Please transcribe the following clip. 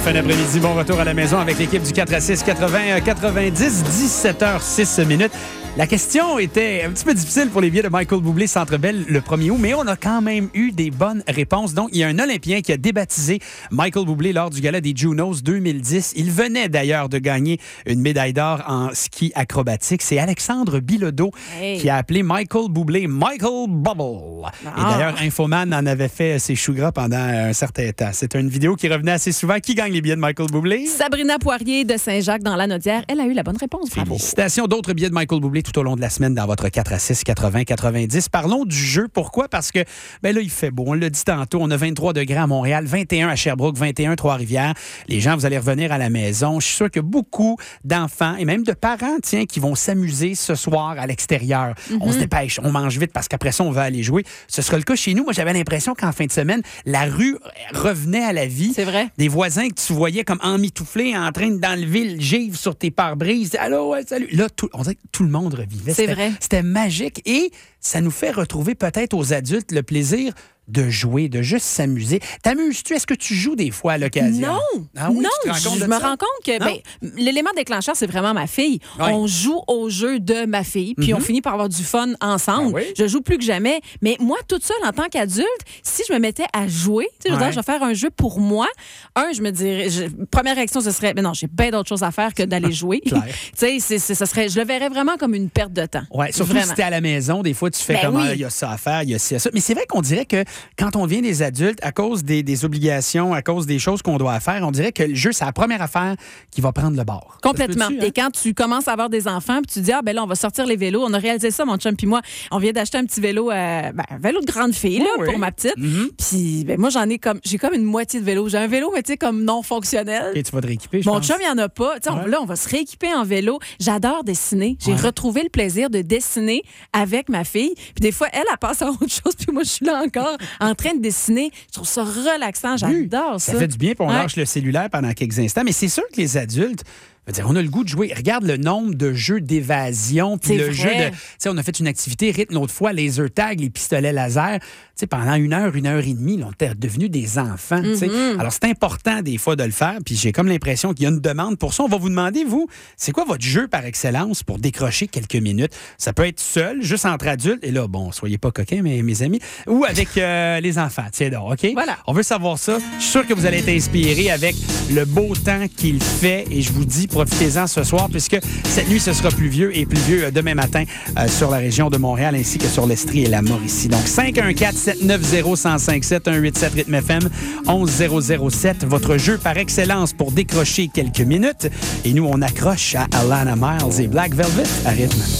fin d'après-midi. Bon retour à la maison avec l'équipe du 4 à 6, 80, 90, 17h06 minutes. La question était un petit peu difficile pour les billets de Michael Bublé Centre Bell le 1er août, mais on a quand même eu des bonnes réponses. Donc, il y a un Olympien qui a débaptisé Michael Bublé lors du gala des Junos 2010. Il venait d'ailleurs de gagner une médaille d'or en ski acrobatique. C'est Alexandre Bilodeau qui a appelé Michael Bublé Michael Bubble. Et d'ailleurs, Infoman en avait fait ses choux gras pendant un certain temps. C'est une vidéo qui revenait assez souvent. Qui gagne les billets de Michael Bublé? Sabrina Poirier de Saint-Jacques dans Lanaudière. Elle a eu la bonne réponse. Bravo. Félicitations. D'autres billets de Michael Bublé tout au long de la semaine dans votre 4 à 6, 80, 90. Parlons du jeu. Pourquoi? Parce que là, il fait beau. On l'a dit tantôt, on a 23 degrés à Montréal, 21 à Sherbrooke, 21 Trois-Rivières. Les gens, vous allez revenir à la maison. Je suis sûr que beaucoup d'enfants et même de parents, qui vont s'amuser ce soir à l'extérieur. On se dépêche, on mange vite parce qu'après ça, on va aller jouer. Ce sera le cas chez nous. Moi, j'avais l'impression qu'en fin de semaine, la rue revenait à la vie. C'est vrai. Des voisins que tu voyais comme emmitouflés en train d'enlever le givre sur tes pare-brises. Allô, ouais, salut. Là, on dirait que tout le monde revivait. C'est vrai. C'était magique et ça nous fait retrouver peut-être aux adultes le plaisir de jouer, de juste s'amuser. T'amuses-tu? Est-ce que tu joues des fois à l'occasion? Non. Ah oui, non, tu te rends compte je de me ça? rends compte que l'élément déclencheur, c'est vraiment ma fille. Oui. On joue au jeu de ma fille, puis on finit par avoir du fun ensemble. Ah oui? Je joue plus que jamais. Mais moi, toute seule, en tant qu'adulte, si je me mettais à jouer, je veux dire, je vais faire un jeu pour moi. Je me dirais, première réaction, ce serait, mais non, j'ai bien d'autres choses à faire que d'aller jouer. Je le verrais vraiment comme une perte de temps. Oui, surtout vraiment. si t'es à la maison, des fois, tu fais il y a ça à faire, il y a ci, il y a ça. Mais c'est vrai qu'on dirait que quand on devient des adultes, à cause des obligations, à cause des choses qu'on doit faire, on dirait que le jeu, c'est la première affaire qui va prendre le bord. Complètement. Et quand tu commences à avoir des enfants, puis tu dis, là, on va sortir les vélos. On a réalisé ça, mon chum puis moi. On vient d'acheter un petit vélo, un vélo de grande fille, pour ma petite. Puis, moi, j'ai comme une moitié de vélo. J'ai un vélo, mais tu sais, comme non fonctionnel. Et tu vas te rééquiper, je Mon pense. chum, il n'y en a pas. Là, on va se rééquiper en vélo. J'adore dessiner. J'ai retrouvé le plaisir de dessiner avec ma fille. Puis des fois, elle passe à autre chose, puis moi, je suis là encore en train de dessiner. Je trouve ça relaxant. J'adore ça. Ça fait du bien, puis on lâche le cellulaire pendant quelques instants. Mais c'est sûr que les adultes, on a le goût de jouer. Regarde le nombre de jeux d'évasion. Puis le jeu de. On a fait une activité rythme l'autre fois, laser tag, les pistolets laser. Pendant 1 heure et demie, on était devenus des enfants. Alors, c'est important des fois de le faire. Puis j'ai comme l'impression qu'il y a une demande pour ça. On va vous demander, vous, c'est quoi votre jeu par excellence pour décrocher quelques minutes? Ça peut être seul, juste entre adultes. Et là, soyez pas coquins, mes amis. Ou avec les enfants. Tiens donc, OK? Voilà. On veut savoir ça. Je suis sûr que vous allez être inspirés avec le beau temps qu'il fait. Et je vous dis, profitez-en ce soir, puisque cette nuit, ce sera pluvieux demain matin sur la région de Montréal, ainsi que sur l'Estrie et la Mauricie. Donc, 514-790-1057, 187 Rythme FM, 11007, votre jeu par excellence pour décrocher quelques minutes. Et nous, on accroche à Alana Miles et Black Velvet à Rythme.